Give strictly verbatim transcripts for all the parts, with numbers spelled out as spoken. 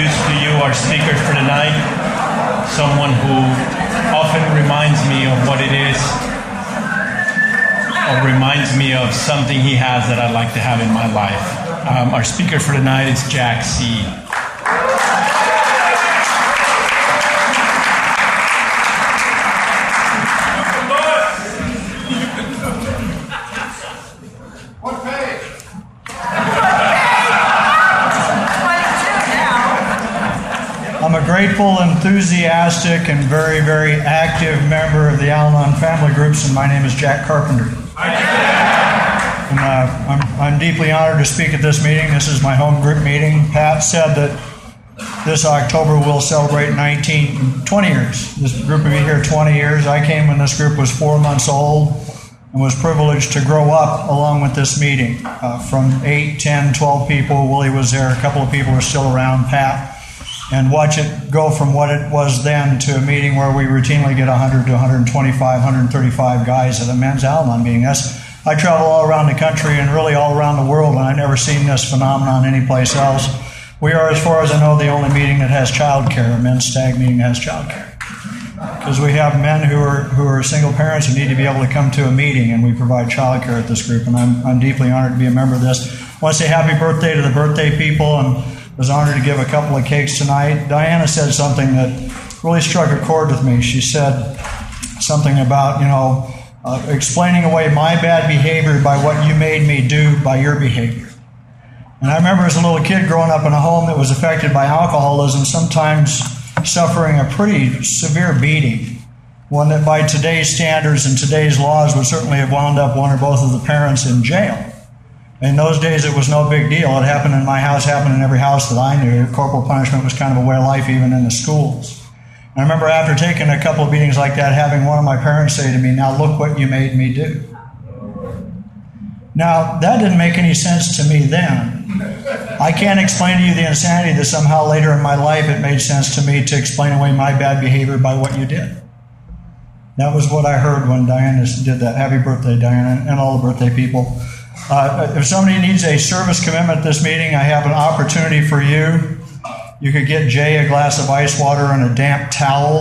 introduce to you our speaker for tonight, someone who often reminds me of what it is, or reminds me of something he has that I'd like to have in my life. Um, our speaker for tonight is Jack C. I'm a grateful, enthusiastic, and very, very active member of the Al-Anon family groups, and my name is Jack Carpenter. And uh, I'm, I'm deeply honored to speak at this meeting. This is my home group meeting. Pat said that this October we'll celebrate nineteen, twenty years. This group will be here twenty years. I came when this group was four months old and was privileged to grow up along with this meeting. Uh, from eight, ten, twelve people, Willie was there, a couple of people are still around, Pat. And watch it go from what it was then to a meeting where we routinely get one hundred to one twenty-five, one thirty-five guys at a men's Al-Anon meeting. That's, I travel all around the country and really all around the world, and I've never seen this phenomenon anyplace else. We are, as far as I know, the only meeting that has child care, a men's stag meeting that has child care. Because we have men who are who are single parents who need to be able to come to a meeting, and we provide child care at this group, and I'm, I'm deeply honored to be a member of this. I want to say happy birthday to the birthday people, and was honored to give a couple of cakes tonight. Diana said something that really struck a chord with me. She said something about, you know, uh, explaining away my bad behavior by what you made me do by your behavior. And I remember as a little kid growing up in a home that was affected by alcoholism, sometimes suffering a pretty severe beating, one that by today's standards and today's laws would certainly have wound up one or both of the parents in jail. In those days, it was no big deal. It happened in my house, happened in every house that I knew. Corporal punishment was kind of a way of life, even in the schools. And I remember after taking a couple of beatings like that, having one of my parents say to me, "Now look what you made me do." Now, that didn't make any sense to me then. I can't explain to you the insanity that somehow later in my life it made sense to me to explain away my bad behavior by what you did. That was what I heard when Diana did that. Happy birthday, Diana, and all the birthday people. Uh, if somebody needs a service commitment at this meeting, I have an opportunity for you. You could get Jay a glass of ice water and a damp towel.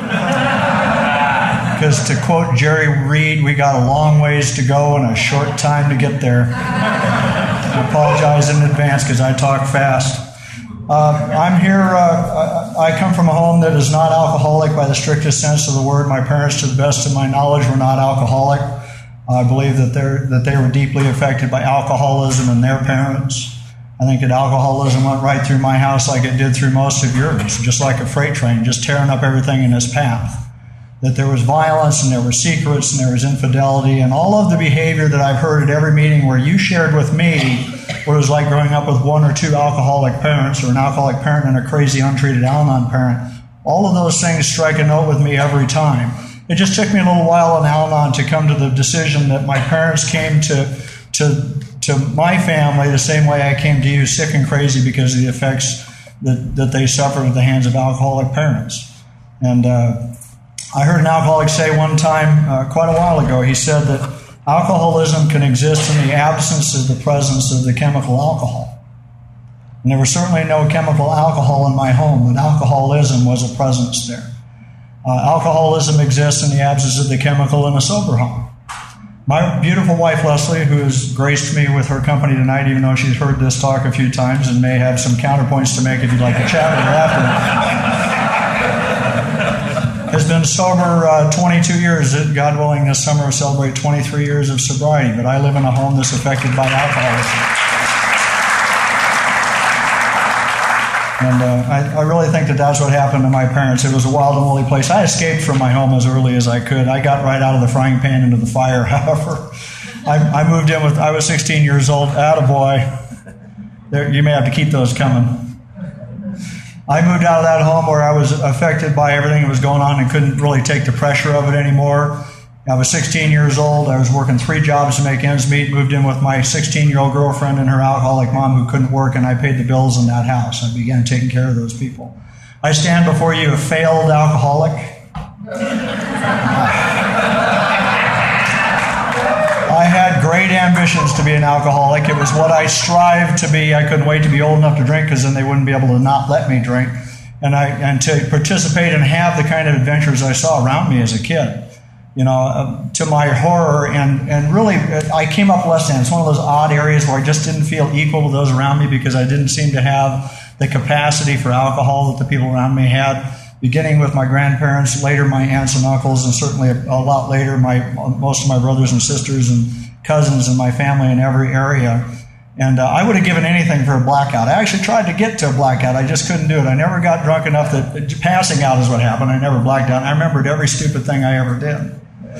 Because to quote Jerry Reed, we got a long ways to go and a short time to get there. I apologize in advance because I talk fast. Uh, I'm here, uh, I come from a home that is not alcoholic by the strictest sense of the word. My parents, to the best of my knowledge, were not alcoholic. I believe that, that they were deeply affected by alcoholism and their parents. I think that alcoholism went right through my house like it did through most of yours, just like a freight train, just tearing up everything in its path. That there was violence and there were secrets and there was infidelity and all of the behavior that I've heard at every meeting where you shared with me what it was like growing up with one or two alcoholic parents, or an alcoholic parent and a crazy untreated Al-Anon parent. All of those things strike a note with me every time. It just took me a little while in Al-Anon to come to the decision that my parents came to, to, to my family the same way I came to you, sick and crazy because of the effects that, that they suffered at the hands of alcoholic parents. And uh, I heard an alcoholic say one time, uh, quite a while ago, he said that alcoholism can exist in the absence of the presence of the chemical alcohol. And there was certainly no chemical alcohol in my home, but alcoholism was a presence there. Uh, alcoholism exists in the absence of the chemical in a sober home. My beautiful wife, Leslie, who has graced me with her company tonight, even though she's heard this talk a few times and may have some counterpoints to make if you'd like to chat with her after, has been sober uh, twenty-two years. God willing, this summer we'll celebrate twenty-three years of sobriety, but I live in a home that's affected by alcoholism. And uh, I, I really think that that's what happened to my parents. It was a wild and woolly place. I escaped from my home as early as I could. I got right out of the frying pan into the fire. However, I, I moved in with, I was sixteen years old. Attaboy. There, you may have to keep those coming. I moved out of that home where I was affected by everything that was going on and couldn't really take the pressure of it anymore. I was sixteen years old. I was working three jobs to make ends meet, moved in with my sixteen-year-old girlfriend and her alcoholic mom who couldn't work, and I paid the bills in that house. I began taking care of those people. I stand before you a failed alcoholic. I had great ambitions to be an alcoholic. It was what I strived to be. I couldn't wait to be old enough to drink because then they wouldn't be able to not let me drink. And I and to participate and have the kind of adventures I saw around me as a kid. You know, uh, to my horror, and, and really, I came up less than. It's one of those odd areas where I just didn't feel equal to those around me because I didn't seem to have the capacity for alcohol that the people around me had, beginning with my grandparents, later my aunts and uncles, and certainly a, a lot later my most of my brothers and sisters and cousins in my family in every area. And uh, I would have given anything for a blackout. I actually tried to get to a blackout. I just couldn't do it. I never got drunk enough that passing out is what happened. I never blacked out. I remembered every stupid thing I ever did.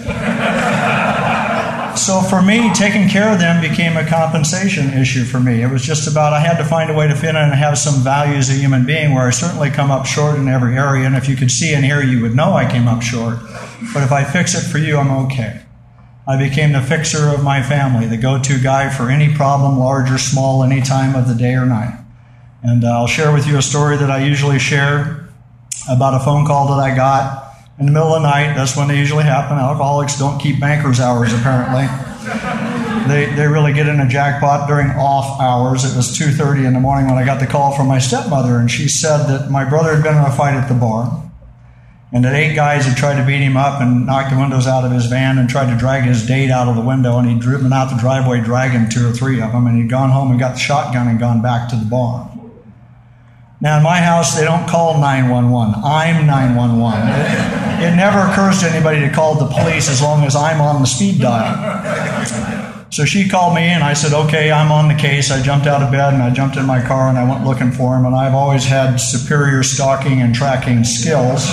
So for me, taking care of them became a compensation issue for me. It was just about I had to find a way to fit in and have some value as a human being where I certainly come up short in every area. And if you could see and hear, you would know I came up short. But if I fix it for you, I'm okay. I became the fixer of my family, the go-to guy for any problem, large or small, any time of the day or night. And uh, I'll share with you a story that I usually share about a phone call that I got in the middle of the night. That's when they usually happen. Alcoholics don't keep banker's hours, apparently. They they really get in a jackpot during off hours. It was two thirty in the morning when I got the call from my stepmother, and she said that my brother had been in a fight at the bar, and that eight guys had tried to beat him up and knock the windows out of his van and tried to drag his date out of the window, and he'd driven out the driveway dragging two or three of them, and he'd gone home and got the shotgun and gone back to the bar. Now, in my house, they don't call nine one one. I'm nine one one. It, it never occurs to anybody to call the police as long as I'm on the speed dial. So she called me, and I said, okay, I'm on the case. I jumped out of bed, and I jumped in my car, and I went looking for him. And I've always had superior stalking and tracking skills.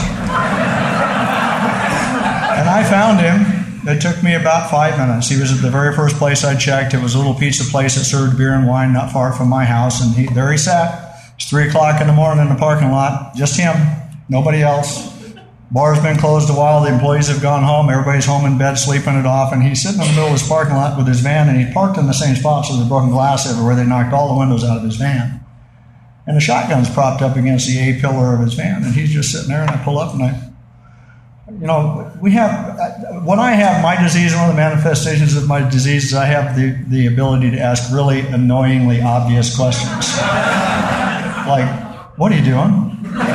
And I found him. It took me about five minutes. He was at the very first place I checked. It was a little pizza place that served beer and wine not far from my house, and he, there he sat. It's three o'clock in the morning in the parking lot. Just him. Nobody else. Bar's been closed a while. The employees have gone home. Everybody's home in bed sleeping it off. And he's sitting in the middle of his parking lot with his van, and he parked in the same spot, so there's broken glass everywhere. They knocked all the windows out of his van. And the shotgun's propped up against the A-pillar of his van. And he's just sitting there, and I pull up, and I... You know, we have... When I have my disease, one of the manifestations of my disease is I have the, the ability to ask really annoyingly obvious questions. Like, what are you doing?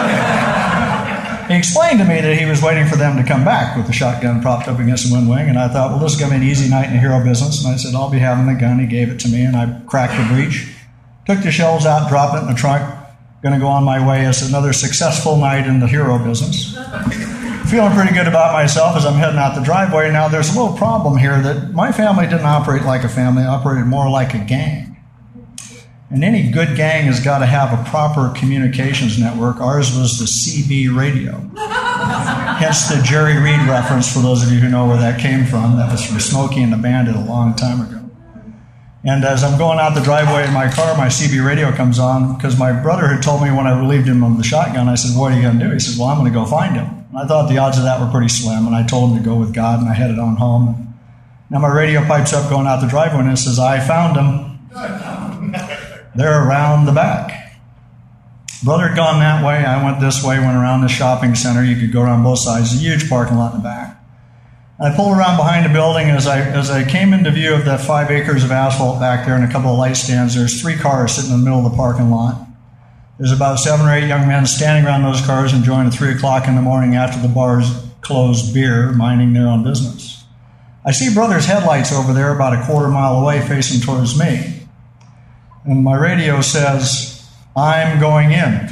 He explained to me that he was waiting for them to come back with the shotgun propped up against the wind wing, and I thought, well, this is going to be an easy night in the hero business. And I said, I'll be having the gun. He gave it to me, and I cracked the breech, took the shells out, dropped it in the trunk, going to go on my way. It's another successful night in the hero business. Feeling pretty good about myself as I'm heading out the driveway. Now, there's a little problem here that my family didn't operate like a family. It operated more like a gang. And any good gang has got to have a proper communications network. Ours was the C B radio. Hence the Jerry Reed reference, for those of you who know where that came from. That was from Smokey and the Bandit a long time ago. And as I'm going out the driveway in my car, my C B radio comes on, because my brother had told me when I relieved him of the shotgun, I said, what are you going to do? He said, well, I'm going to go find him. And I thought the odds of that were pretty slim, and I told him to go with God, and I headed on home. Now my radio pipes up going out the driveway, and it says, I found him. They're around the back. Brother had gone that way. I went this way, went around the shopping center. You could go around both sides. A huge parking lot in the back. I pulled around behind the building. As I as I came into view of that five acres of asphalt back there and a couple of light stands, there's three cars sitting in the middle of the parking lot. There's about seven or eight young men standing around those cars enjoying a three o'clock in the morning after the bar's closed beer, minding their own business. I see Brother's headlights over there about a quarter mile away facing towards me. And my radio says, I'm going in.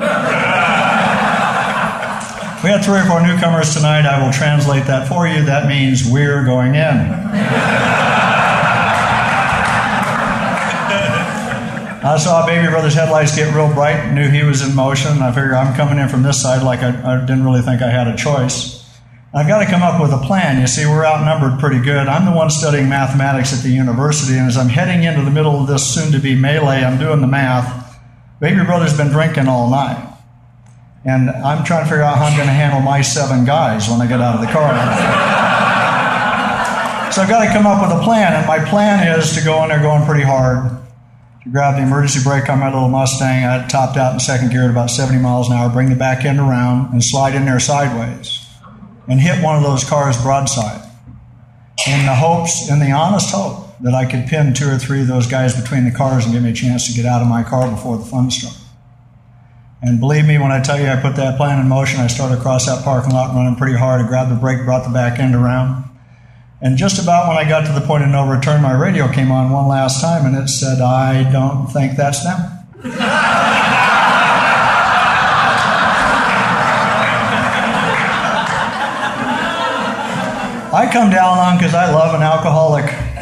We had three or four newcomers tonight. I will translate that for you. That means we're going in. I saw Baby Brother's headlights get real bright, knew he was in motion. I figured I'm coming in from this side like I, I didn't really think I had a choice. I've got to come up with a plan. You see, we're outnumbered pretty good. I'm the one studying mathematics at the university, and as I'm heading into the middle of this soon-to-be melee, I'm doing the math. Baby Brother's been drinking all night, and I'm trying to figure out how I'm going to handle my seven guys when I get out of the car. So I've got to come up with a plan, and my plan is to go in there going pretty hard, to grab the emergency brake on my little Mustang. I had topped out in second gear at about seventy miles an hour, bring the back end around, and slide in there sideways, and hit one of those cars broadside, in the hopes, in the honest hope, that I could pin two or three of those guys between the cars and give me a chance to get out of my car before the fun started. And believe me when I tell you I put that plan in motion, I started across that parking lot running pretty hard. I grabbed the brake, brought the back end around. And just about when I got to the point of no return, my radio came on one last time, and it said, "I don't think that's them." I come to Al-Anon because I love an alcoholic.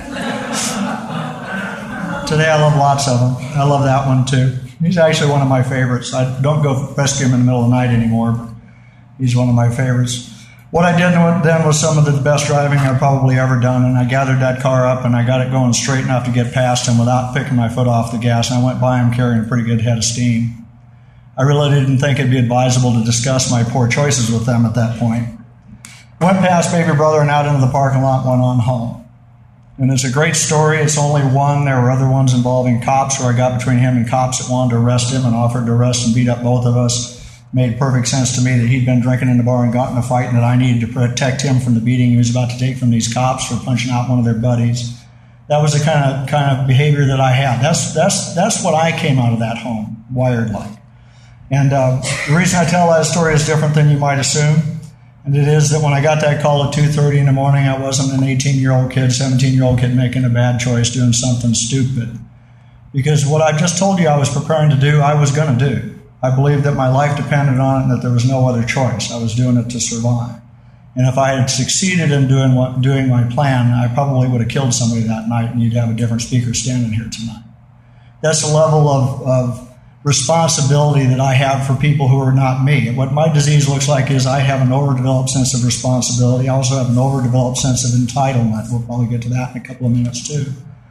Today I love lots of them. I love that one too. He's actually one of my favorites. I don't go rescue him in the middle of the night anymore, but he's one of my favorites. What I did then was some of the best driving I've probably ever done, and I gathered that car up and I got it going straight enough to get past him without picking my foot off the gas, and I went by him carrying a pretty good head of steam. I really didn't think it'd be advisable to discuss my poor choices with them at that point. Went past baby brother and out into the parking lot, went on home. And it's a great story. It's only one. There were other ones involving cops where I got between him and cops that wanted to arrest him and offered to arrest and beat up both of us. Made perfect sense to me that he'd been drinking in the bar and got in a fight and that I needed to protect him from the beating he was about to take from these cops for punching out one of their buddies. That was the kind of kind of behavior that I had. That's that's that's what I came out of that home, wired like. And uh, the reason I tell that story is different than you might assume. And it is that when I got that call at two thirty in the morning, I wasn't an eighteen-year-old kid, seventeen-year-old kid making a bad choice, doing something stupid. Because what I just told you I was preparing to do, I was going to do. I believed that my life depended on it and that there was no other choice. I was doing it to survive. And if I had succeeded in doing what, doing my plan, I probably would have killed somebody that night, and you'd have a different speaker standing here tonight. That's the level of, of responsibility that I have for people who are not me. What my disease looks like is I have an overdeveloped sense of responsibility. I also have an overdeveloped sense of entitlement. We'll probably get to that in a couple of minutes too.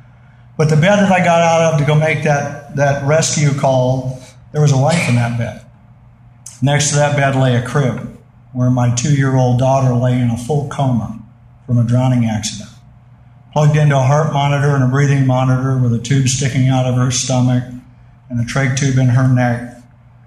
But the bed that I got out of to go make that, that rescue call, there was a wife in that bed. Next to that bed lay a crib where my two-year-old daughter lay in a full coma from a drowning accident. Plugged into a heart monitor and a breathing monitor with a tube sticking out of her stomach and a trach tube in her neck,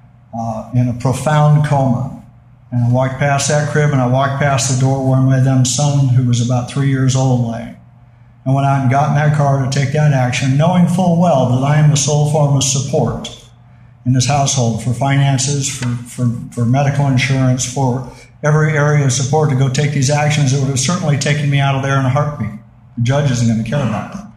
uh, in a profound coma. And I walked past that crib and I walked past the door where my then son, who was about three years old, lay. I went out and got in that car to take that action, knowing full well that I am the sole form of support in this household for finances, for, for, for medical insurance, for every area of support to go take these actions that would have certainly taken me out of there in a heartbeat. The judge isn't going to care about that,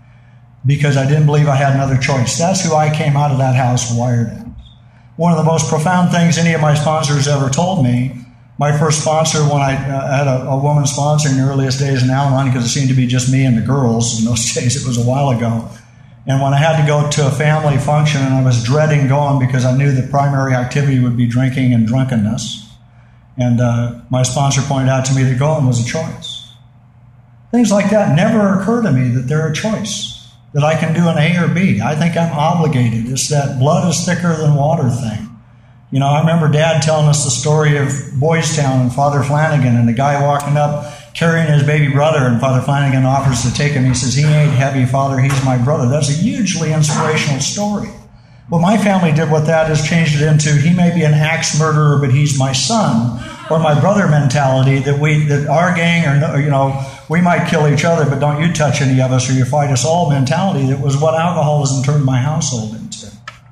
because I didn't believe I had another choice. That's who I came out of that house wired as. One of the most profound things any of my sponsors ever told me, my first sponsor, when I uh, had a, a woman sponsor in the earliest days in Al-Anon, because it seemed to be just me and the girls. In those days, it was a while ago. And when I had to go to a family function, and I was dreading going because I knew the primary activity would be drinking and drunkenness, and uh, my sponsor pointed out to me that going was a choice. Things like that never occur to me, that they're a choice, that I can do an A or B. I think I'm obligated. It's that blood is thicker than water thing. You know, I remember Dad telling us the story of Boys Town and Father Flanagan, and the guy walking up carrying his baby brother, and Father Flanagan offers to take him. He says, "He ain't heavy, Father, he's my brother." That's a hugely inspirational story. Well, my family did what that is, changed it into, he may be an axe murderer, but he's my son, or my brother mentality, that we, that our gang, or, you know, we might kill each other, but don't you touch any of us or you fight us all mentality. That was what alcoholism turned my household into.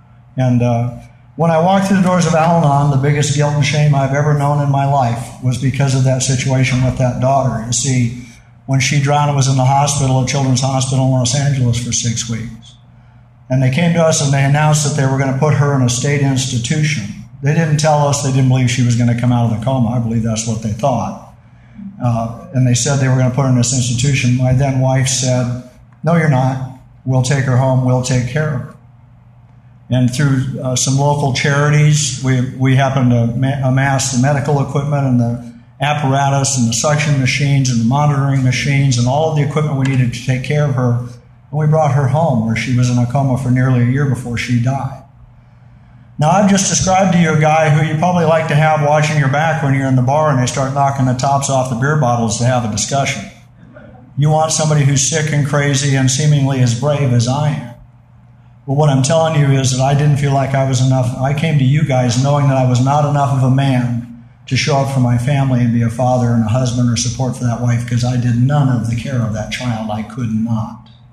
And uh, when I walked through the doors of Al-Anon, the biggest guilt and shame I've ever known in my life was because of that situation with that daughter. You see, when she drowned, I was in the hospital, a children's hospital in Los Angeles for six weeks. And they came to us and they announced that they were going to put her in a state institution. They didn't tell us they didn't believe she was going to come out of the coma. I believe that's what they thought. Uh, and they said they were going to put her in this institution. My then wife said, "No, you're not. We'll take her home. We'll take care of her." And through uh, some local charities, we we happened to ma- amass the medical equipment and the apparatus and the suction machines and the monitoring machines and all of the equipment we needed to take care of her. And we brought her home, where she was in a coma for nearly a year before she died. Now, I've just described to you a guy who you probably like to have watching your back when you're in the bar and they start knocking the tops off the beer bottles to have a discussion. You want somebody who's sick and crazy and seemingly as brave as I am. But what I'm telling you is that I didn't feel like I was enough. I came to you guys knowing that I was not enough of a man to show up for my family and be a father and a husband or support for that wife, because I did none of the care of that child. I could not.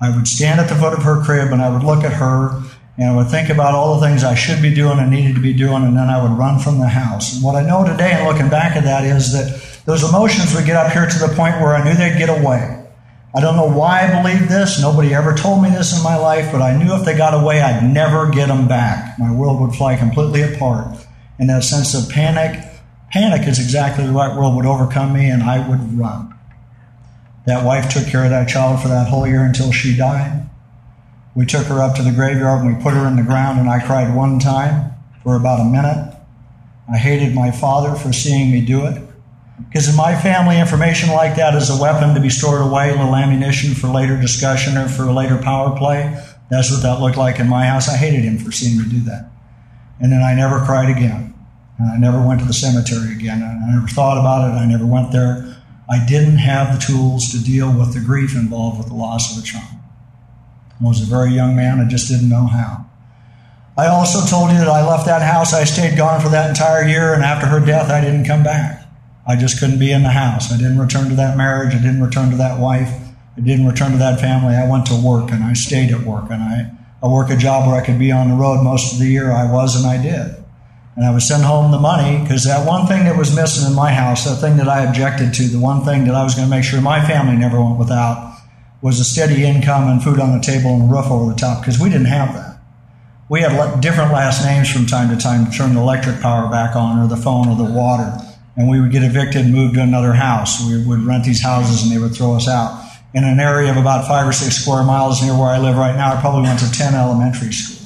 I would stand at the foot of her crib and I would look at her and I would think about all the things I should be doing and needed to be doing, and then I would run from the house. And what I know today, and looking back at that, is that those emotions would get up here to the point where I knew they'd get away. I don't know why I believed this. Nobody ever told me this in my life, but I knew if they got away, I'd never get them back. My world would fly completely apart. And that sense of panic, panic is exactly the right word, would overcome me, and I would run. That wife took care of that child for that whole year until she died. We took her up to the graveyard and we put her in the ground, and I cried one time for about a minute. I hated my father for seeing me do it. Because in my family, information like that is a weapon to be stored away, a little ammunition for later discussion or for a later power play. That's what that looked like in my house. I hated him for seeing me do that. And then I never cried again. And I never went to the cemetery again. I never thought about it. I never went there. I didn't have the tools to deal with the grief involved with the loss of a child. I was a very young man. I just didn't know how. I also told you that I left that house. I stayed gone for that entire year, and after her death, I didn't come back. I just couldn't be in the house. I didn't return to that marriage. I didn't return to that wife. I didn't return to that family. I went to work, and I stayed at work. And I, I worked a job where I could be on the road most of the year. I was, and I did. And I would send home the money, because that one thing that was missing in my house, that thing that I objected to, the one thing that I was going to make sure my family never went without, was a steady income and food on the table and a roof over the top, because we didn't have that. We had different last names from time to time to turn the electric power back on, or the phone, or the water. And we would get evicted and move to another house. We would rent these houses and they would throw us out. In an area of about five or six square miles near where I live right now, I probably went to ten elementary schools.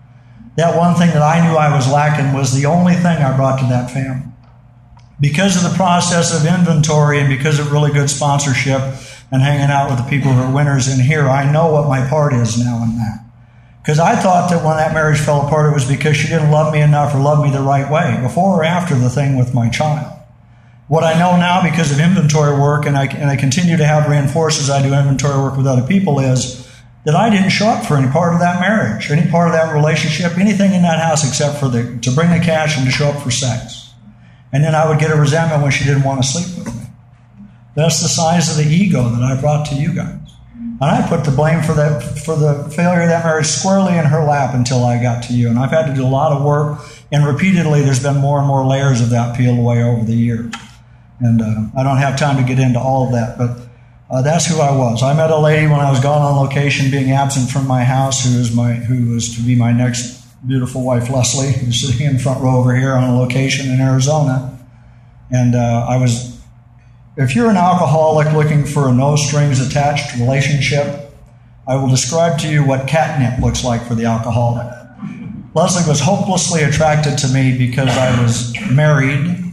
That one thing that I knew I was lacking was the only thing I brought to that family. Because of the process of inventory and because of really good sponsorship and hanging out with the people who are winners in here, I know what my part is now in that. Because I thought that when that marriage fell apart, it was because she didn't love me enough or love me the right way, before or after the thing with my child. What I know now, because of inventory work, and I, and I continue to have reinforced as I do inventory work with other people, is that I didn't show up for any part of that marriage, any part of that relationship, anything in that house except for the, to bring the cash and to show up for sex. And then I would get a resentment when she didn't want to sleep with me. That's the size of the ego that I brought to you guys. And I put the blame for that for the failure of that marriage squarely in her lap until I got to you. And I've had to do a lot of work, and repeatedly there's been more and more layers of that peeled away over the years. And uh, I don't have time to get into all of that, but uh, that's who I was. I met a lady when I was gone on location, being absent from my house, who was my who was to be my next beautiful wife, Leslie, who's sitting in the front row over here on a location in Arizona. And uh, I was... If you're an alcoholic looking for a no-strings-attached relationship, I will describe to you what catnip looks like for the alcoholic. Leslie was hopelessly attracted to me because I was married.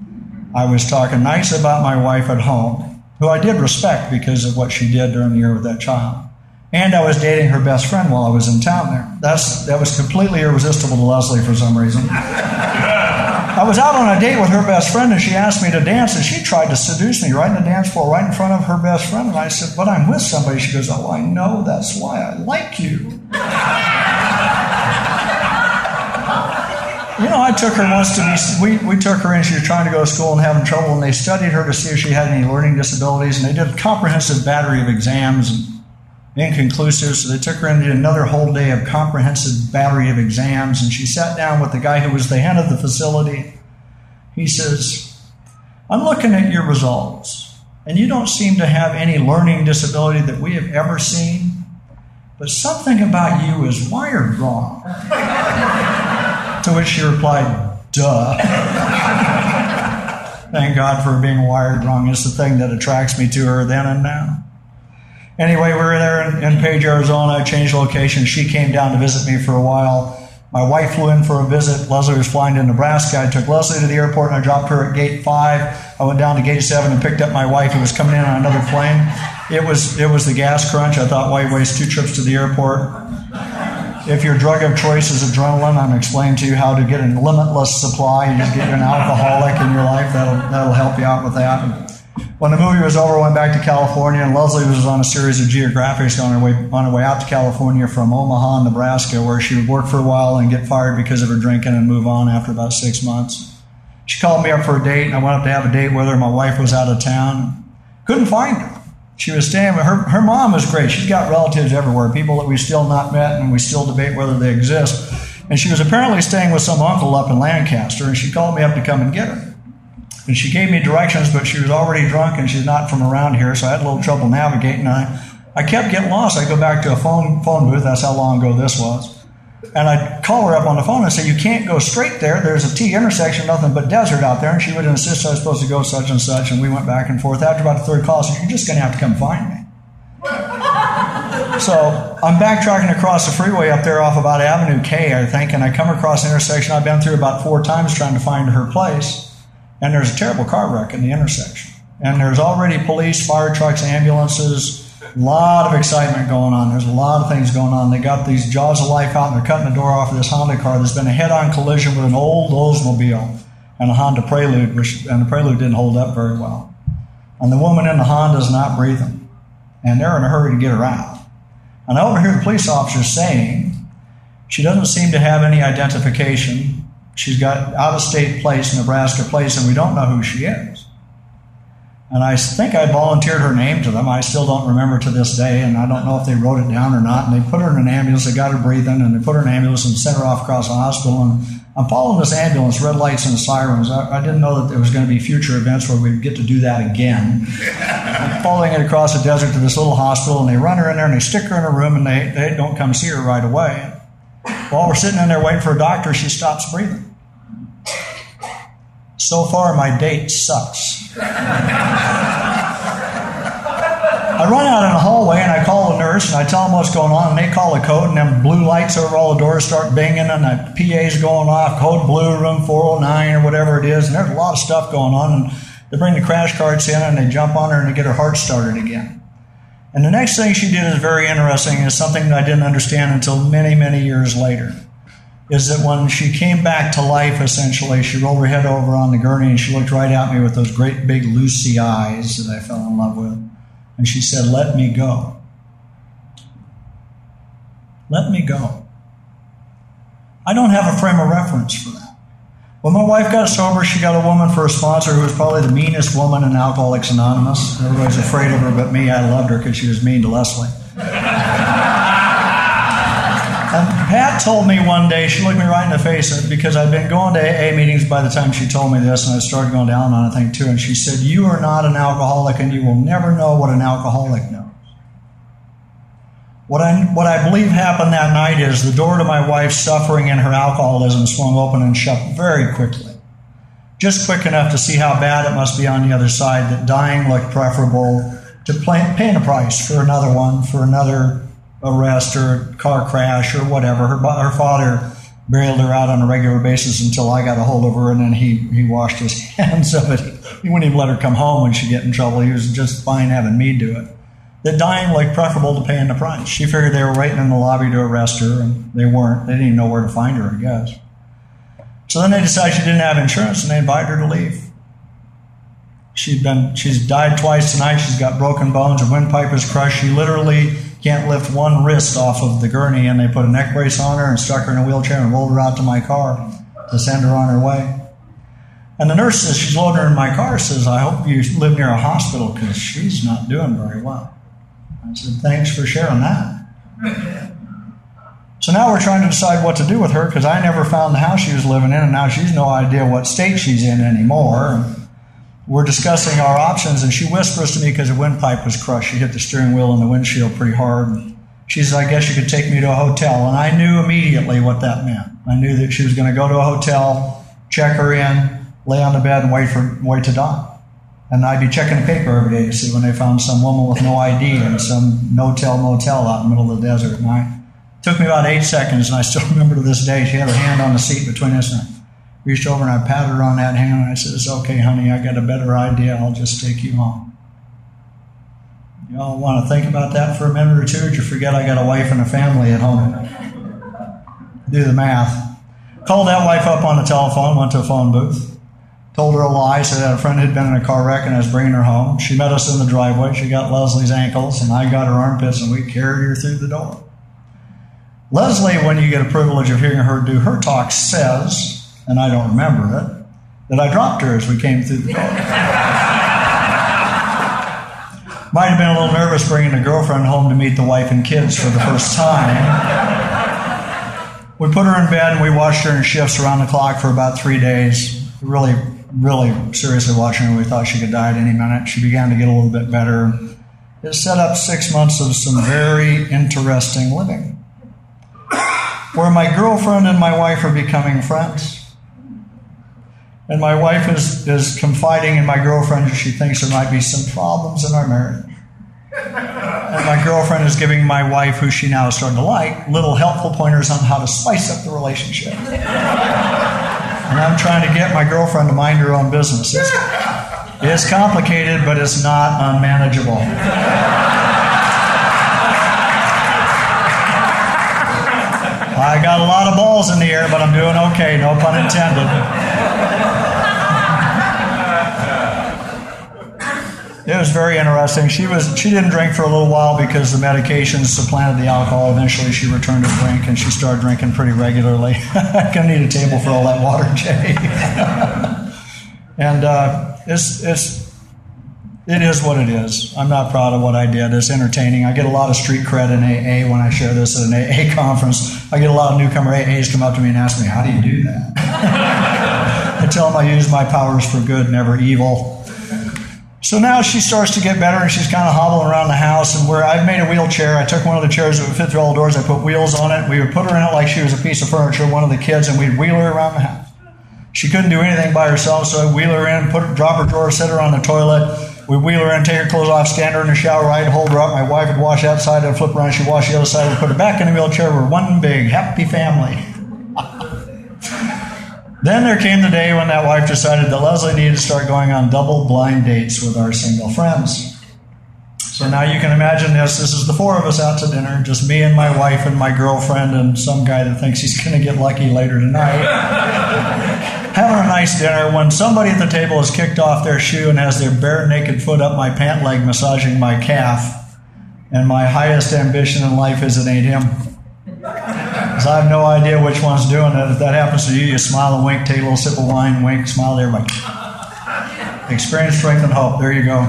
I was talking nice about my wife at home, who I did respect because of what she did during the year with that child. And I was dating her best friend while I was in town there. That's, that was completely irresistible to Leslie for some reason. I was out on a date with her best friend, and she asked me to dance, and she tried to seduce me right in the dance floor, right in front of her best friend. And I said, but I'm with somebody. She goes, oh, I know. That's why I like you. You know, I took her once to be, we, we took her in, she was trying to go to school and having trouble, and they studied her to see if she had any learning disabilities, and they did a comprehensive battery of exams, and inconclusive, so they took her in and did another whole day of comprehensive battery of exams, and she sat down with the guy who was the head of the facility. He says, I'm looking at your results, and you don't seem to have any learning disability that we have ever seen, but something about you is wired wrong. To which she replied, duh. Thank God for being wired wrong. It's the thing that attracts me to her then and now. Anyway, we were there in, in Page, Arizona. I changed location. She came down to visit me for a while. My wife flew in for a visit. Leslie was flying to Nebraska. I took Leslie to the airport, and I dropped her at gate five. I went down to gate seven and picked up my wife, who was coming in on another plane. It was it was the gas crunch. I thought, why waste two trips to the airport? If your drug of choice is adrenaline, I'm explaining to you how to get a limitless supply. You just get an alcoholic in your life. That'll, that'll help you out with that. When the movie was over, I went back to California, and Leslie was on a series of geographics on her way on her way out to California from Omaha, Nebraska, where she would work for a while and get fired because of her drinking and move on after about six months. She called me up for a date, and I went up to have a date with her. My wife was out of town. Couldn't find her. She was staying with her, her mom was great. She's got relatives everywhere, people that we still not met and we still debate whether they exist. And she was apparently staying with some uncle up in Lancaster, and she called me up to come and get her. And she gave me directions, but she was already drunk and she's not from around here, so I had a little trouble navigating. I, I kept getting lost. I go back to a phone phone booth. That's how long ago this was. And I'd call her up on the phone and say, you can't go straight there. There's a T intersection, nothing but desert out there. And she would insist I was supposed to go such and such. And we went back and forth. After about the third call, she said, you're just going to have to come find me. So I'm backtracking across the freeway up there off about Avenue K, I think. And I come across an intersection I've been through about four times trying to find her place. And there's a terrible car wreck in the intersection. And there's already police, fire trucks, ambulances. A lot of excitement going on. There's a lot of things going on. They got these jaws of life out and they're cutting the door off of this Honda car. There's been a head-on collision with an old Oldsmobile and a Honda Prelude, which, and the Prelude didn't hold up very well. And the woman in the Honda is not breathing. And they're in a hurry to get her out. And I overhear the police officer saying she doesn't seem to have any identification. She's got out-of-state place, Nebraska place, and we don't know who she is. And I think I volunteered her name to them. I still don't remember to this day, and I don't know if they wrote it down or not. And they put her in an ambulance. They got her breathing, and they put her in an ambulance and sent her off across the hospital. And I'm following this ambulance, red lights and sirens. I, I didn't know that there was going to be future events where we'd get to do that again. I'm following it across the desert to this little hospital, and they run her in there, and they stick her in a room, and they, they don't come see her right away. While we're sitting in there waiting for a doctor, she stops breathing. So far, my date sucks. I run out in the hallway and I call the nurse and I tell them what's going on, and they call the code, and then blue lights over all the doors start binging and the P A's going off, code blue, room four oh nine or whatever it is, and there's a lot of stuff going on, and they bring the crash carts in and they jump on her and they get her heart started again. And the next thing she did is very interesting. It's something that I didn't understand until many, many years later. Is that when she came back to life, essentially, she rolled her head over on the gurney and she looked right at me with those great big Lucy eyes that I fell in love with. And she said, let me go. Let me go. I don't have a frame of reference for that. When my wife got sober, she got a woman for a sponsor who was probably the meanest woman in Alcoholics Anonymous. Everybody's afraid of her but me. I loved her because she was mean to Leslie. And Pat told me one day, she looked me right in the face because I'd been going to A A meetings by the time she told me this, and I started going down on it, I think, too. And she said, you are not an alcoholic, and you will never know what an alcoholic knows. What I, what I believe happened that night is the door to my wife's suffering and her alcoholism swung open and shut very quickly. Just quick enough to see how bad it must be on the other side, that dying looked preferable to play, paying a price for another one, for another arrest or car crash or whatever. Her, her father bailed her out on a regular basis until I got a hold of her, and then he, he washed his hands of it. He wouldn't even let her come home when she get in trouble. He was just fine having me do it. That dying looked preferable to paying the price. She figured they were waiting in the lobby to arrest her, and they weren't. They didn't even know where to find her, I guess. So then they decided she didn't have insurance, and they invited her to leave. She'd been, she's died twice tonight. She's got broken bones. Her windpipe is crushed. She literally can't lift one wrist off of the gurney, and they put a neck brace on her and stuck her in a wheelchair and rolled her out to my car to send her on her way. And the nurse says, she's loading her in my car, says, I hope you live near a hospital because she's not doing very well. I said, thanks for sharing that. So now we're trying to decide what to do with her because I never found the house she was living in, and now she's no idea what state she's in anymore. We're discussing our options, and she whispers to me because the windpipe was crushed. She hit the steering wheel and the windshield pretty hard. She says, I guess you could take me to a hotel. And I knew immediately what that meant. I knew that she was going to go to a hotel, check her in, lay on the bed, and wait for wait to die. And I'd be checking the paper every day to see when they found some woman with no I D in some no-tell motel out in the middle of the desert. And I, it took me about eight seconds, and I still remember to this day, she had her hand on the seat between us, and I reached over and I patted her on that hand, and I said, it's okay, honey, I got a better idea. I'll just take you home. You all want to think about that for a minute or two, or did you forget I got a wife and a family at home? Do the math. Called that wife up on the telephone, went to a phone booth. Told her a lie, said that a friend had been in a car wreck and I was bringing her home. She met us in the driveway. She got Leslie's ankles, and I got her armpits, and we carried her through the door. Leslie, when you get a privilege of hearing her do her talk, says, and I don't remember it, that I dropped her as we came through the door. Might have been a little nervous bringing a girlfriend home to meet the wife and kids for the first time. We put her in bed and we watched her in shifts around the clock for about three days. Really, really seriously watching her. We thought she could die at any minute. She began to get a little bit better. It set up six months of some very interesting living, where my girlfriend and my wife are becoming friends. And my wife is, is confiding in my girlfriend that she thinks there might be some problems in our marriage. And my girlfriend is giving my wife, who she now is starting to like, little helpful pointers on how to spice up the relationship. And I'm trying to get my girlfriend to mind her own business. It's, it's complicated, but it's not unmanageable. I got a lot of balls in the air, but I'm doing okay, no pun intended. It was very interesting. She was she didn't drink for a little while because the medications supplanted the alcohol. Eventually she returned to drink, and she started drinking pretty regularly. I'm going to need a table for all that water, Jay. And uh, it's it's it is what it is. I'm not proud of what I did. It's entertaining. I get a lot of street cred in A A when I share this at an A A conference. I get a lot of newcomer A As come up to me and ask me, how do you do that? I tell them I use my powers for good, never evil. So now she starts to get better, and she's kind of hobbling around the house. And where I've made a wheelchair, I took one of the chairs that would fit through all the doors. I put wheels on it. We would put her in it like she was a piece of furniture, one of the kids, and we'd wheel her around the house. She couldn't do anything by herself, so I'd wheel her in, put drop her drawer, set her on the toilet. We'd wheel her in, take her clothes off, stand her in the shower. I'd hold her up. My wife would wash that side, I'd flip around, she'd wash the other side. We'd put her back in the wheelchair. We're one big happy family. Then there came the day when that wife decided that Leslie needed to start going on double blind dates with our single friends. So now you can imagine this. This is the four of us out to dinner, just me and my wife and my girlfriend and some guy that thinks he's going to get lucky later tonight. Having a nice dinner when somebody at the table has kicked off their shoe and has their bare naked foot up my pant leg massaging my calf. And my highest ambition in life is it ain't him. Because I have no idea which one's doing it. If that happens to you, you smile and wink, take a little sip of wine, wink, smile to everybody. Experience, strength, and hope. There you go.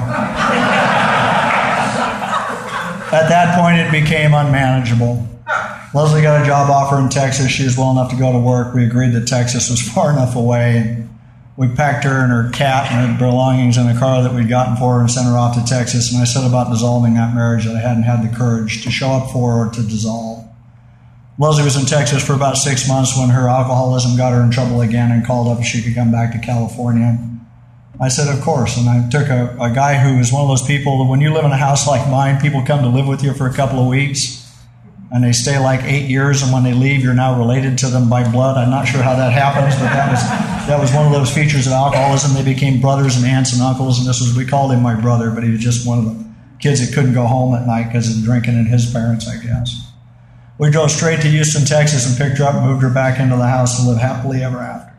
At that point, it became unmanageable. Leslie got a job offer in Texas. She was well enough to go to work. We agreed that Texas was far enough away. We packed her and her cat and her belongings in a car that we'd gotten for her and sent her off to Texas. And I set about dissolving that marriage that I hadn't had the courage to show up for or to dissolve. Leslie was in Texas for about six months when her alcoholism got her in trouble again and called up if she could come back to California. I said, of course. And I took a, a guy who was one of those people that when you live in a house like mine, people come to live with you for a couple of weeks and they stay like eight years, and when they leave, you're now related to them by blood. I'm not sure how that happens, but that was that was one of those features of alcoholism. They became brothers and aunts and uncles, and this was, we called him my brother, but he was just one of the kids that couldn't go home at night because of drinking and his parents, I guess. We drove straight to Houston, Texas, and picked her up and moved her back into the house to live happily ever after.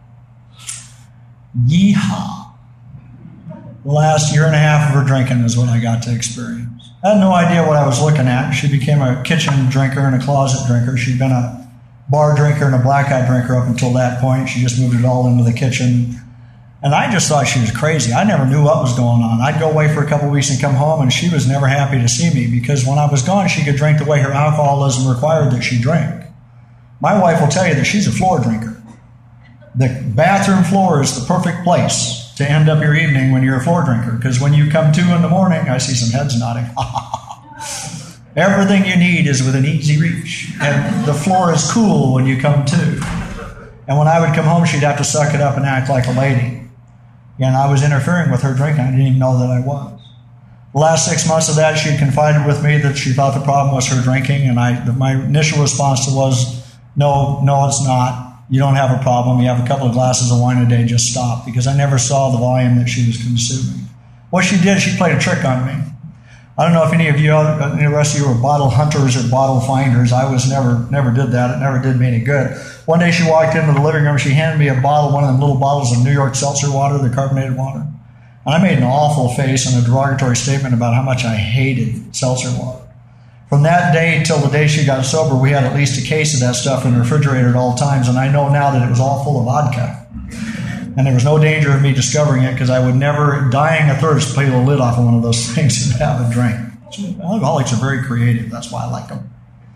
Yeehaw. The last year and a half of her drinking is what I got to experience. I had no idea what I was looking at. She became a kitchen drinker and a closet drinker. She'd been a bar drinker and a black-eyed drinker up until that point. She just moved it all into the kitchen. And I just thought she was crazy. I never knew what was going on. I'd go away for a couple of weeks and come home, and she was never happy to see me because when I was gone, she could drink the way her alcoholism required that she drink. My wife will tell you that she's a floor drinker. The bathroom floor is the perfect place to end up your evening when you're a floor drinker, because when you come to in the morning, I see some heads nodding. Everything you need is within easy reach, and the floor is cool when you come to. And when I would come home, she'd have to suck it up and act like a lady. And I was interfering with her drinking. I didn't even know that I was. The last six months of that, she had confided with me that she thought the problem was her drinking, and I, my initial response was, no, no, it's not. You don't have a problem. You have a couple of glasses of wine a day, just stop, because I never saw the volume that she was consuming. What she did, she played a trick on me. I don't know if any of you, any of the rest of you were bottle hunters or bottle finders. I was never, never did that. It never did me any good. One day she walked into the living room. She handed me a bottle, one of them little bottles of New York seltzer water, the carbonated water. And I made an awful face and a derogatory statement about how much I hated seltzer water. From that day till the day she got sober, we had at least a case of that stuff in the refrigerator at all times, and I know now that it was all full of vodka. And there was no danger of me discovering it because I would never, dying of thirst, peel the lid off of one of those things and have a drink. Alcoholics are very creative. That's why I like them.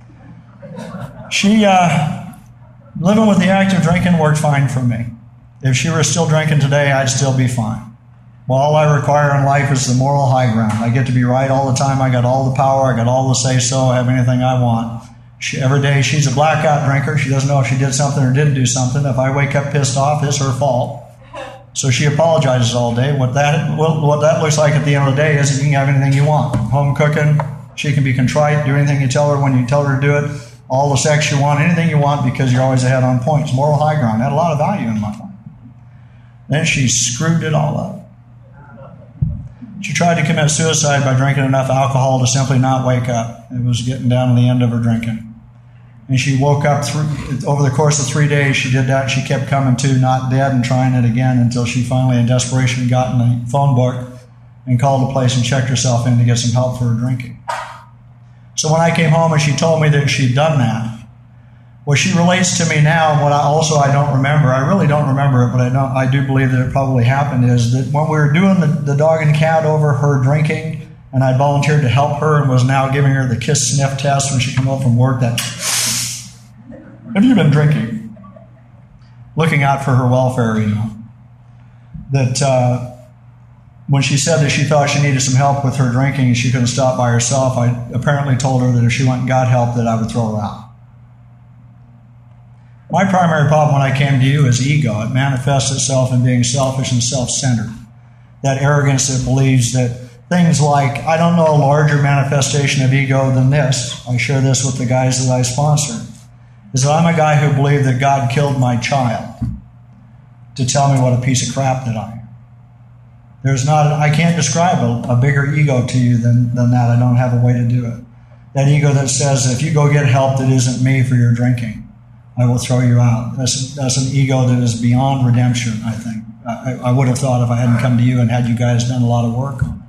She, uh, living with the act of drinking worked fine for me. If she were still drinking today, I'd still be fine. Well, all I require in life is the moral high ground. I get to be right all the time. I got all the power. I got all the say-so. I have anything I want. She, every day she's a blackout drinker. She doesn't know if she did something or didn't do something. If I wake up pissed off, it's her fault. So she apologizes all day. What that what that looks like at the end of the day is you can have anything you want. Home cooking, she can be contrite, do anything you tell her when you tell her to do it. All the sex you want, anything you want because you're always ahead on points. Moral high ground had a lot of value in my life. Then she screwed it all up. She tried to commit suicide by drinking enough alcohol to simply not wake up. It was getting down to the end of her drinking. And she woke up through, over the course of three days, she did that. She kept coming to, not dead, and trying it again until she finally, in desperation, got in the phone book and called the place and checked herself in to get some help for her drinking. So when I came home and she told me that she'd done that, what she relates to me now, and what I also I don't remember, I really don't remember it, but I don't, I do believe that it probably happened, is that when we were doing the, the dog and cat over her drinking, and I volunteered to help her and was now giving her the kiss sniff test when she came home from work, that, have you been drinking? Looking out for her welfare, you know. That uh, when she said that she thought she needed some help with her drinking and she couldn't stop by herself, I apparently told her that if she went and got help, that I would throw her out. My primary problem when I came to you is ego. It manifests itself in being selfish and self-centered. That arrogance that believes that things like, I don't know a larger manifestation of ego than this. I share this with the guys that I sponsor. Is that I'm a guy who believed that God killed my child to tell me what a piece of crap that I am. There's not, I can't describe a, a bigger ego to you than, than that. I don't have a way to do it. That ego that says, if you go get help that isn't me for your drinking, I will throw you out. That's, that's an ego that is beyond redemption, I think. I, I would have thought if I hadn't come to you and had you guys done a lot of work on it.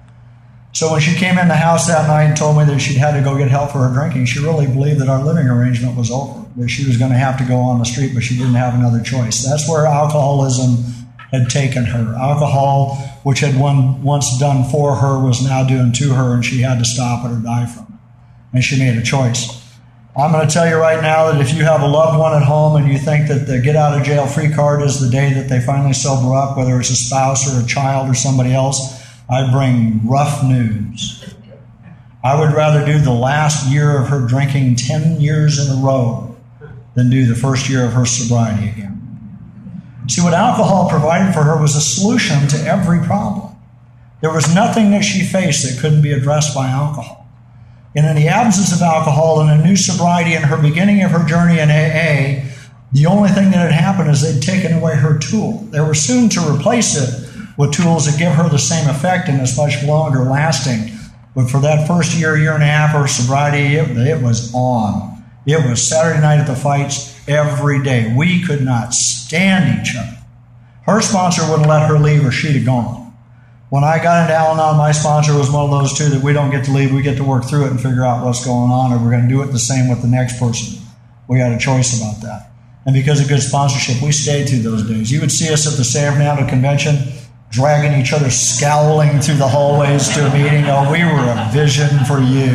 So when she came in the house that night and told me that she'd had to go get help for her drinking, she really believed that our living arrangement was over, that she was going to have to go on the street, but she didn't have another choice. That's where alcoholism had taken her. Alcohol, which had one, once done for her, was now doing to her, and she had to stop it or die from it. And she made a choice. I'm going to tell you right now that if you have a loved one at home and you think that the get-out-of-jail-free card is the day that they finally sober up, whether it's a spouse or a child or somebody else, I bring rough news. I would rather do the last year of her drinking ten years in a row than do the first year of her sobriety again. See, what alcohol provided for her was a solution to every problem. There was nothing that she faced that couldn't be addressed by alcohol. And in the absence of alcohol and a new sobriety in her beginning of her journey in A A, the only thing that had happened is they'd taken away her tool. They were soon to replace it with tools that give her the same effect and is much longer lasting. But for that first year, year and a half of her sobriety, it, it was on. It was Saturday night at the fights every day. We could not stand each other. Her sponsor wouldn't let her leave or she'd have gone. When I got into Al-Anon, my sponsor was one of those two that we don't get to leave. We get to work through it and figure out what's going on, or we're going to do it the same with the next person. We had a choice about that. And because of good sponsorship, we stayed through those days. You would see us at the San Fernando Convention, dragging each other, scowling through the hallways to a meeting. Oh, we were a vision for you.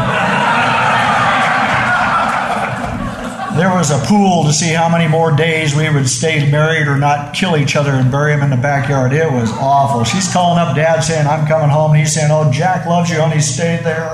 There was a pool to see how many more days we would stay married or not kill each other and bury him in the backyard. It was awful. She's calling up Dad saying, I'm coming home. And he's saying, oh, Jack loves you, honey, stay there.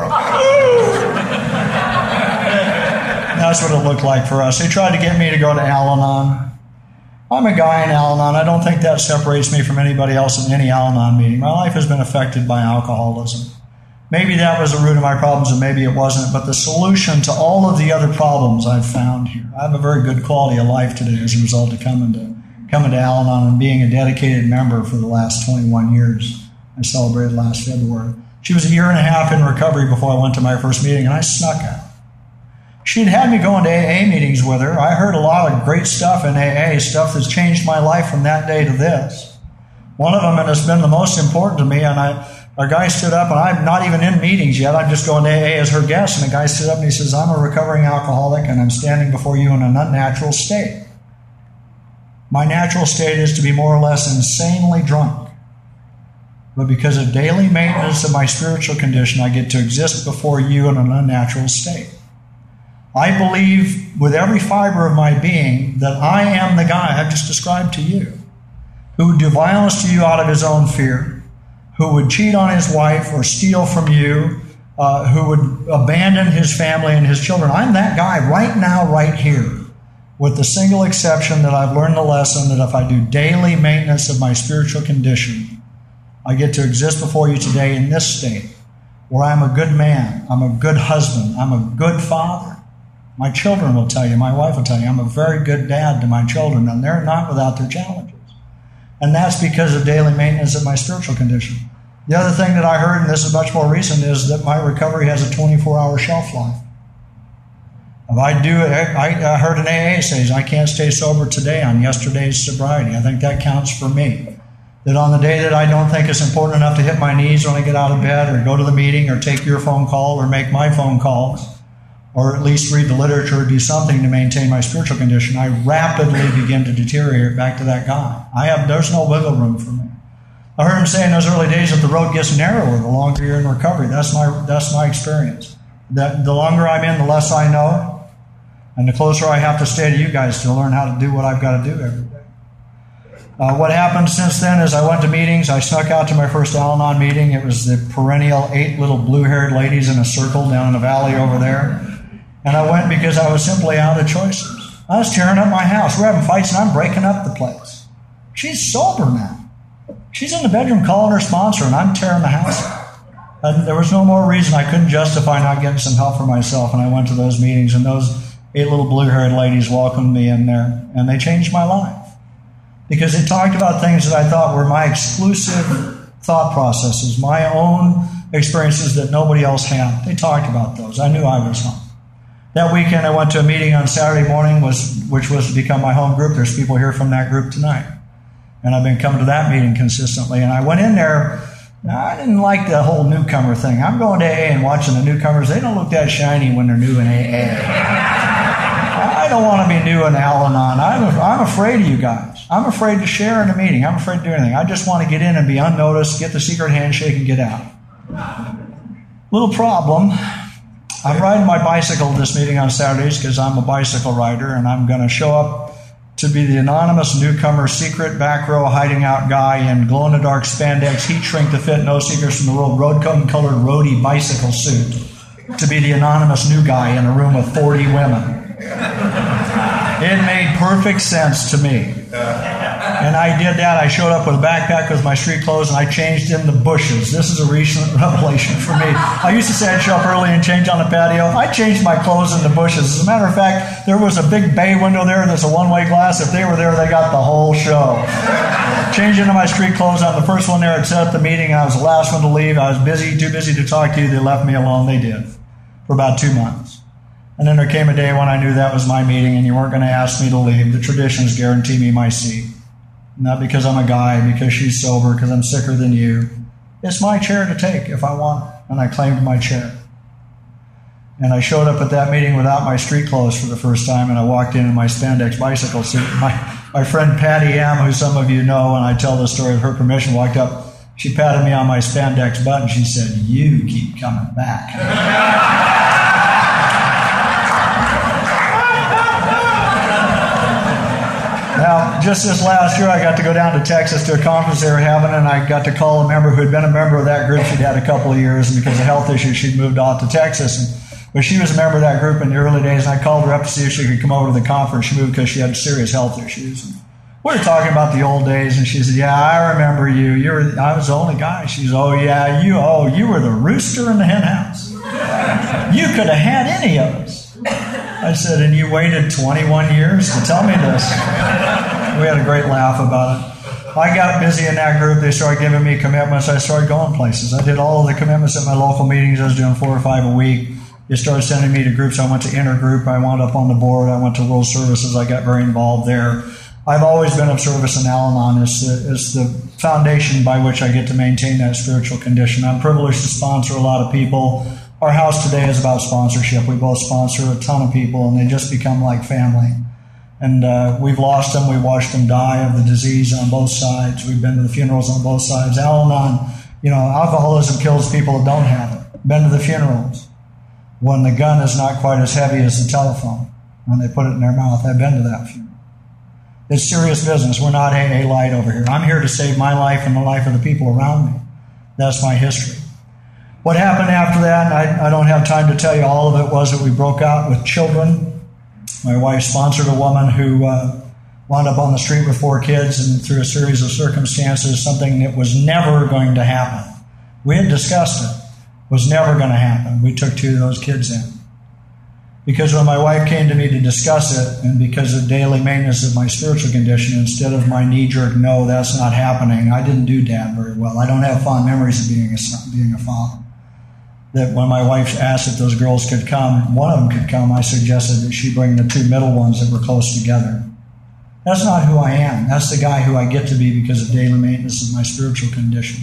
That's what it looked like for us. They tried to get me to go to Al-Anon. I'm a guy in Al-Anon. I don't think that separates me from anybody else in any Al-Anon meeting. My life has been affected by alcoholism. Maybe that was the root of my problems, and maybe it wasn't, but the solution to all of the other problems I've found here. I have a very good quality of life today as a result of coming to coming to Al-Anon and being a dedicated member for the last twenty-one years. I celebrated last February. She was a year and a half in recovery before I went to my first meeting, and I snuck out. She had had me going to A A meetings with her. I heard a lot of great stuff in A A, stuff that's changed my life from that day to this. One of them, and it's been the most important to me, and I, a guy stood up, and I'm not even in meetings yet. I'm just going to A A as her guest, and the guy stood up and he says, I'm a recovering alcoholic, and I'm standing before you in an unnatural state. My natural state is to be more or less insanely drunk. But because of daily maintenance of my spiritual condition, I get to exist before you in an unnatural state. I believe with every fiber of my being that I am the guy I've just described to you, who would do violence to you out of his own fear, who would cheat on his wife or steal from you, uh, who would abandon his family and his children. I'm that guy right now, right here, with the single exception that I've learned the lesson that if I do daily maintenance of my spiritual condition, I get to exist before you today in this state, where I'm a good man, I'm a good husband, I'm a good father. My children will tell you, my wife will tell you, I'm a very good dad to my children, and they're not without their challenges. And that's because of daily maintenance of my spiritual condition. The other thing that I heard, and this is much more recent, is that my recovery has a twenty-four hour shelf life. If I do it, I, I heard an A A says, I can't stay sober today on yesterday's sobriety. I think that counts for me. That on the day that I don't think it's important enough to hit my knees when I get out of bed or go to the meeting or take your phone call or make my phone calls, or at least read the literature or do something to maintain my spiritual condition, I rapidly begin to deteriorate back to that guy. I have, there's no wiggle room for me. I heard him say in those early days that the road gets narrower the longer you're in recovery. That's my, that's my experience. That the longer I'm in, the less I know, and the closer I have to stay to you guys to learn how to do what I've got to do every day. Uh, what happened since then is I went to meetings. I snuck out to my first Al-Anon meeting. It was the perennial eight little blue-haired ladies in a circle down in the valley over there. And I went because I was simply out of choices. I was tearing up my house. We're having fights, and I'm breaking up the place. She's sober now. She's in the bedroom calling her sponsor, and I'm tearing the house up. And there was no more reason I couldn't justify not getting some help for myself. And I went to those meetings, and those eight little blue-haired ladies welcomed me in there, and they changed my life. Because they talked about things that I thought were my exclusive thought processes, my own experiences that nobody else had. They talked about those. I knew I was home. That weekend, I went to a meeting on Saturday morning, was which was to become my home group. There's people here from that group tonight. And I've been coming to that meeting consistently. And I went in there. I didn't like the whole newcomer thing. I'm going to A A and watching the newcomers. They don't look that shiny when they're new in A A. I don't want to be new in Al-Anon. I'm, I'm afraid of you guys. I'm afraid to share in a meeting. I'm afraid to do anything. I just want to get in and be unnoticed, get the secret handshake, and get out. Little problem. I'm riding my bicycle to this meeting on Saturdays because I'm a bicycle rider, and I'm going to show up to be the anonymous newcomer, secret back row hiding out guy in glow-in-the-dark spandex, heat shrink to fit, no secrets from the world, road-colored roadie bicycle suit, to be the anonymous new guy in a room with forty women. It made perfect sense to me. And I did that. I showed up with a backpack with my street clothes, and I changed in the bushes. This is a recent revelation for me. I used to say I'd show up early and change on the patio. I changed my clothes in the bushes. As a matter of fact, there was a big bay window there. There's a one-way glass. If they were there, they got the whole show. Changed into my street clothes. I'm the first one there. I'd set up the meeting. I was the last one to leave. I was busy, too busy to talk to you. They left me alone. They did. For about two months. And then there came a day when I knew that was my meeting and you weren't going to ask me to leave. The traditions guarantee me my seat. Not because I'm a guy, because she's sober, because I'm sicker than you. It's my chair to take if I want it. And I claimed my chair. And I showed up at that meeting without my street clothes for the first time, and I walked in in my spandex bicycle suit. My, my friend Patty M, who some of you know, and I tell the story of her permission, walked up. She patted me on my spandex butt, and she said, "You keep coming back." Now, just this last year, I got to go down to Texas to a conference they were having, and I got to call a member who had been a member of that group. She'd had a couple of years, and because of health issues, she'd moved off to Texas. And, but she was a member of that group in the early days, and I called her up to see if she could come over to the conference. She moved because she had serious health issues. And we were talking about the old days, and she said, "Yeah, I remember you. You were, I was the only guy." She said, "Oh, yeah, you, oh, you were the rooster in the hen house. You could have had any of us." I said, "And you waited twenty-one years to tell me this?" We had a great laugh about it. I got busy in that group. They started giving me commitments. I started going places. I did all of the commitments at my local meetings. I was doing four or five a week. They started sending me to groups. I went to Intergroup. I wound up on the board. I went to World Services. I got very involved there. I've always been of service in Al-Anon. It's the, it's the foundation by which I get to maintain that spiritual condition. I'm privileged to sponsor a lot of people. Our house today is about sponsorship. We both sponsor a ton of people, and they just become like family. And uh, we've lost them. We watched them die of the disease on both sides. We've been to the funerals on both sides. Al-Anon, you know, alcoholism kills people that don't have it. Been to the funerals when the gun is not quite as heavy as the telephone. When they put it in their mouth, I've been to that funeral. It's serious business. We're not A A light over here. I'm here to save my life and the life of the people around me. That's my history. What happened after that, and I, I don't have time to tell you all of it, was that we broke out with children. My wife sponsored a woman who uh, wound up on the street with four kids, and through a series of circumstances, something that was never going to happen. We had discussed it. Was never going to happen. We took two of those kids in. Because when my wife came to me to discuss it, and because of daily maintenance of my spiritual condition, instead of my knee-jerk, no, that's not happening, I didn't do Dad very well. I don't have fond memories of being a son, being a father. That when my wife asked if those girls could come, one of them could come, I suggested that she bring the two middle ones that were close together. That's not who I am. That's the guy who I get to be because of daily maintenance of my spiritual condition.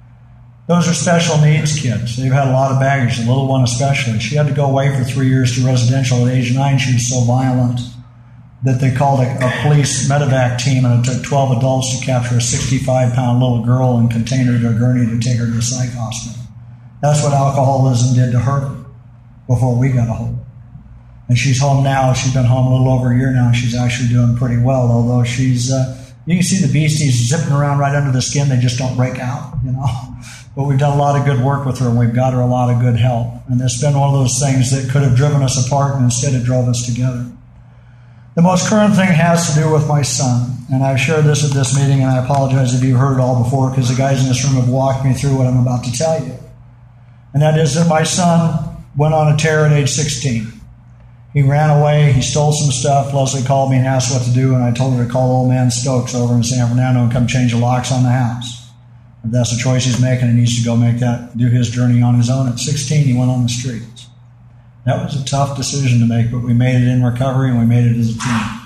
Those are special needs kids. They've had a lot of baggage, the little one especially. She had to go away for three years to residential. At age nine, she was so violent that they called a, a police medevac team, and it took twelve adults to capture a sixty-five pound little girl and contain her to a gurney to take her to a psych hospital. That's what alcoholism did to her before we got a hold. And she's home now. She's been home a little over a year now. She's actually doing pretty well, although she's, uh, you can see the beasties zipping around right under the skin. They just don't break out, you know. But we've done a lot of good work with her, and we've got her a lot of good help. And it's been one of those things that could have driven us apart, and instead it drove us together. The most current thing has to do with my son. And I've shared this at this meeting, and I apologize if you've heard it all before, because the guys in this room have walked me through what I'm about to tell you. And that is that my son went on a tear at age sixteen. He ran away. He stole some stuff. Leslie called me and asked what to do, and I told her to call old man Stokes over in San Fernando and come change the locks on the house. If that's the choice he's making, he needs to go make that, do his journey on his own. At sixteen, he went on the streets. That was a tough decision to make, but we made it in recovery, and we made it as a team.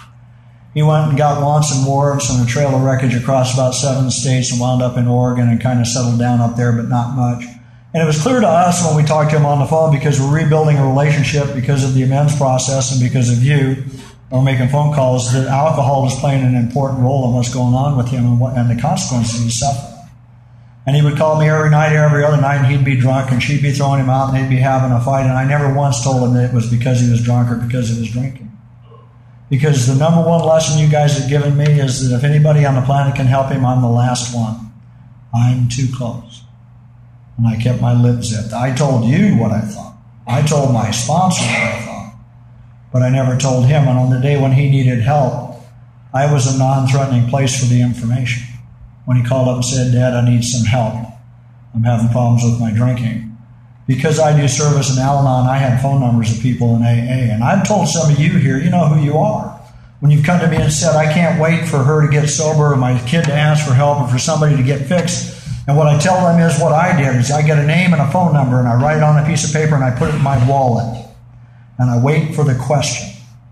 He went and got wants and warrants and a trail of wreckage across about seven states and wound up in Oregon and kind of settled down up there, but not much. And it was clear to us when we talked to him on the phone, because we're rebuilding a relationship because of the amends process and because of you, or making phone calls, that alcohol is playing an important role in what's going on with him and, what, and the consequences he's suffering. And he would call me every night, every other night, and he'd be drunk, and she'd be throwing him out, and they'd be having a fight. And I never once told him that it was because he was drunk or because he was drinking. Because the number one lesson you guys have given me is that if anybody on the planet can help him, I'm the last one. I'm too close. And I kept my lips zipped. I told you what I thought. I told my sponsor what I thought. But I never told him. And on the day when he needed help, I was a non-threatening place for the information. When he called up and said, Dad, I need some help. I'm having problems with my drinking. Because I do service in Al-Anon, I had phone numbers of people in A A. And I've told some of you here, you know who you are. When you've come to me and said, I can't wait for her to get sober, or my kid to ask for help, or for somebody to get fixed. And what I tell them is what I did is I get a name and a phone number, and I write it on a piece of paper, and I put it in my wallet. And I wait for the question.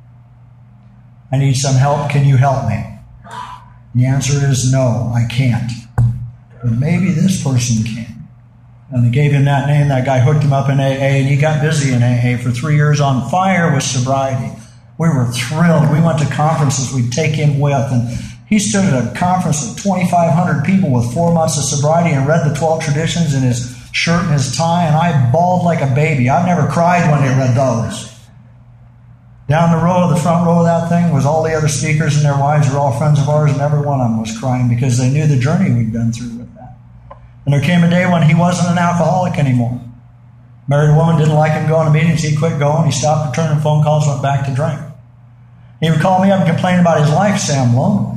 I need some help. Can you help me? The answer is no, I can't. But maybe this person can. And they gave him that name. That guy hooked him up in A A, and he got busy in A A for three years on fire with sobriety. We were thrilled. We went to conferences we'd take him with, and he stood at a conference of twenty-five hundred people with four months of sobriety and read the twelve traditions in his shirt and his tie, and I bawled like a baby. I've never cried when they read those. Down the row, the front row of that thing, was all the other speakers and their wives were all friends of ours, and every one of them was crying because they knew the journey we'd been through with that. And there came a day when he wasn't an alcoholic anymore. Married woman didn't like him going to meetings. He quit going. He stopped returning phone calls, went back to drink. He would call me up and complain about his life, say, I'm lonely.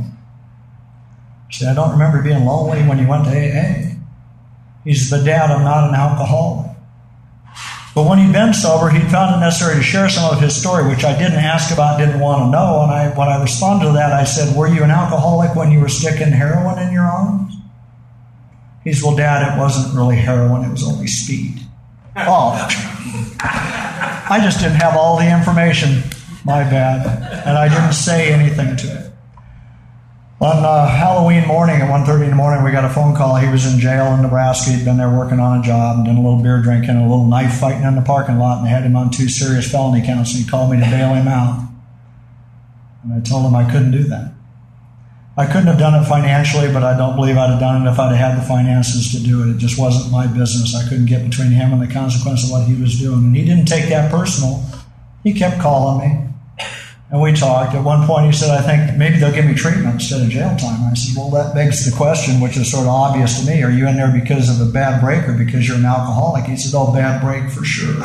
He said, I don't remember being lonely when you went to A A. He said, but Dad, I'm not an alcoholic. But when he'd been sober, he'd found it necessary to share some of his story, which I didn't ask about, didn't want to know. And I, when I responded to that, I said, were you an alcoholic when you were sticking heroin in your arms? He said, well, Dad, it wasn't really heroin. It was only speed. Oh, I just didn't have all the information. My bad. And I didn't say anything to it. On uh, Halloween morning at one thirty in the morning, we got a phone call. He was in jail in Nebraska. He'd been there working on a job and done a little beer drinking and a little knife fighting in the parking lot, and they had him on two serious felony counts, and he called me to bail him out. And I told him I couldn't do that. I couldn't have done it financially, but I don't believe I'd have done it if I'd have had the finances to do it. It just wasn't my business. I couldn't get between him and the consequence of what he was doing. And he didn't take that personal. He kept calling me, and we talked. At one point he said, I think maybe they'll give me treatment instead of jail time. I said, well, that begs the question, which is sort of obvious to me. Are you in there because of a bad break or because you're an alcoholic? He said, oh, bad break for sure.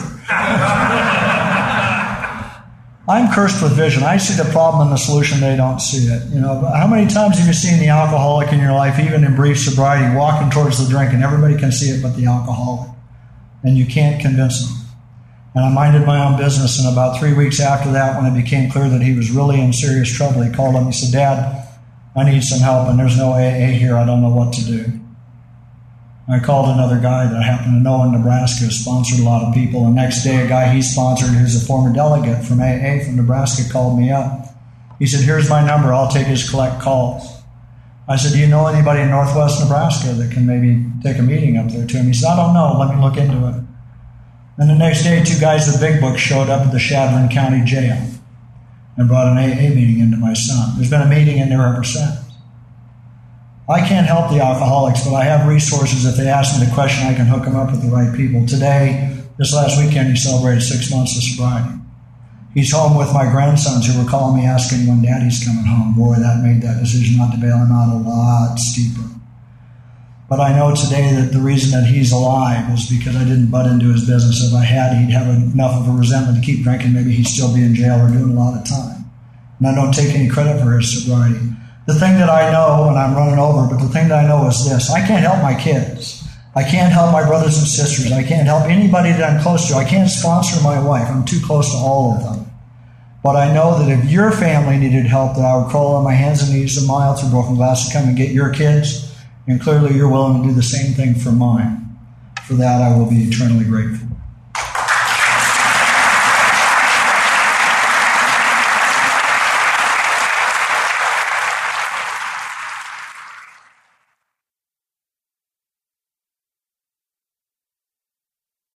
I'm cursed with vision. I see the problem and the solution. They don't see it. You know, how many times have you seen the alcoholic in your life, even in brief sobriety, walking towards the drink, and everybody can see it but the alcoholic, and you can't convince them? And I minded my own business, and about three weeks after that, when it became clear that he was really in serious trouble, he called up and he said, Dad, I need some help, and there's no A A here. I don't know what to do. I called another guy that I happen to know in Nebraska, who sponsored a lot of people. And next day, a guy he sponsored who's a former delegate from A A from Nebraska called me up. He said, here's my number. I'll take his collect calls. I said, do you know anybody in northwest Nebraska that can maybe take a meeting up there to him? He said, I don't know. Let me look into it. And the next day, two guys with big books showed up at the Chadron County Jail and brought an A A meeting into my son. There's been a meeting in there ever since. I can't help the alcoholics, but I have resources. If they ask me the question, I can hook them up with the right people. Today, this last weekend, he celebrated six months of sobriety. He's home with my grandsons who were calling me asking when Daddy's coming home. Boy, that made that decision not to bail him out a lot steeper. But I know today that the reason that he's alive is because I didn't butt into his business. If I had, he'd have enough of a resentment to keep drinking. Maybe he'd still be in jail or doing a lot of time. And I don't take any credit for his sobriety. The thing that I know, and I'm running over, but the thing that I know is this. I can't help my kids. I can't help my brothers and sisters. I can't help anybody that I'm close to. I can't sponsor my wife. I'm too close to all of them. But I know that if your family needed help, that I would crawl on my hands and knees a mile through broken glass to come and get your kids. And clearly you're willing to do the same thing for mine. For that, I will be eternally grateful.